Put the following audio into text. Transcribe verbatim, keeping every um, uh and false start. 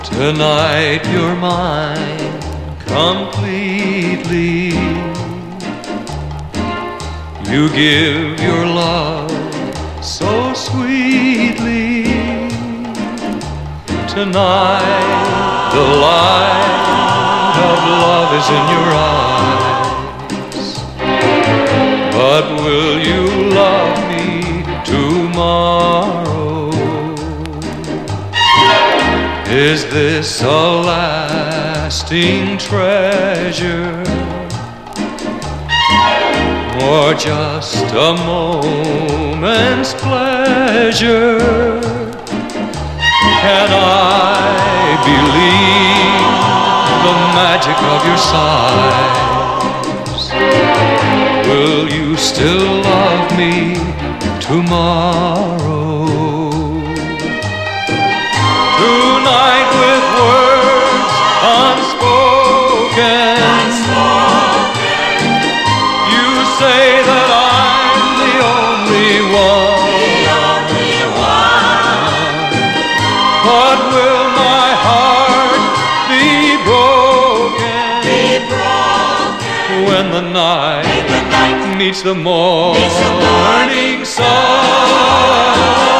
Tonight you're mine completely. You give your love so sweetly. Tonight the light of love is in your eyes. But will you love me tomorrow? Is this a lasting treasure, or just a moment's pleasure? Can I believe the magic of your sighs? Will you still love me tomorrow? Tonight with words unspoken, unspoken, you say that I'm the only one. The only one. But will my heart be broken, be broken when the night, when the night meets the morning, meets the morning sun?